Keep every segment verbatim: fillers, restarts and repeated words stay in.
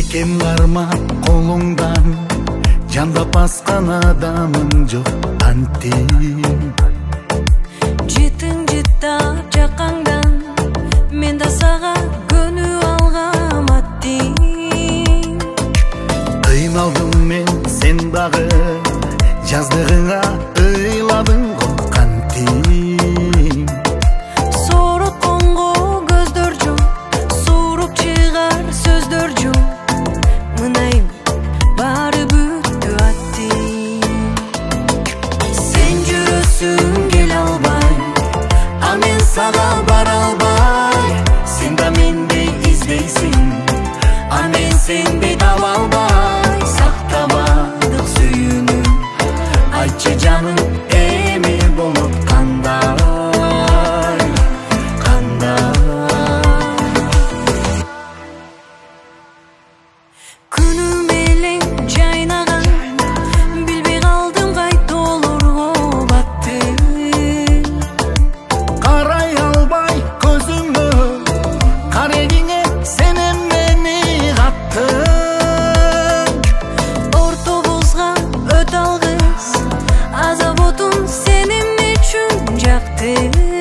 Чекем кармап колуңдан, жандап баскан адамың жок антим. Житиң жыттап жакаңдан, мен да сага көнүп алгам аттим. Кыйналдым мен, сен дагы жаздыгыңа ыйладың го кантим. Соротконго көздөр жок, сууруп чыгар сөздөр жок. Мынайым баары бүттү аттим. Сен жүрөсүң келе албай, а мен сага бара албай. Сен да мендей издейсиң, а мен сендей таба албай. Сактабадык сүйүүнү, айтчы жаным, эми болуп кандай, кандай. Күнүм элең жайнаган, билбей калдым кайтолорго баттым. Карай албай көзүңө, карегиңе сенен мени каттың. Ортобузга өтө алгыс, азап отун сенин үчүн жакты.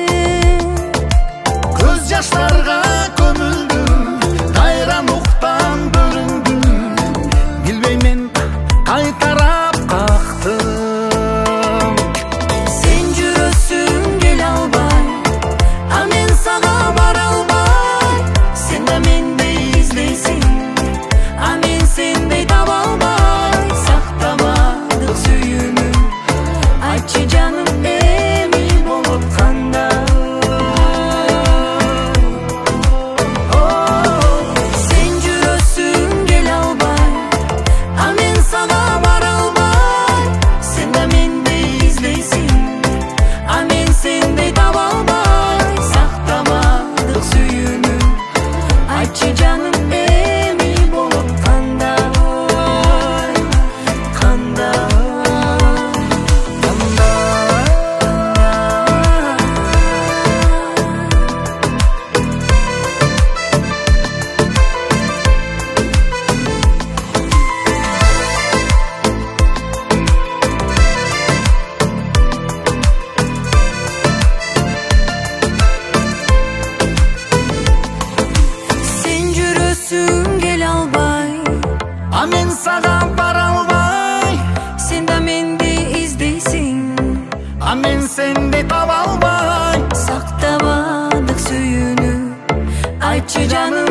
Көз жаштарга көмүлдүм, кайран уктан бөлүндүм. Билбеймен кайтарап кактым. Сен жүрөсүң келе албай, а мен сага бара албай. Сен да мендей издейсиң, а мен сендей таба албай. Сактабадык сүйүүнү, айтчы жаным, эми болуп кандай. Сен жүрөсүң келе албай, а мен сага бара албай. Сен да мендей издейсиң, а мен сендей таба албай. Сактабадык сүйүүнү, айтчы жаным, эми болуп кандай, кандай, Сен жүрөсүң келе албай, А мен сага бара албай, сен да мендей издейсиң, а мен сендей таба албай. сактабадык сүйүүнү, айтчы жаным,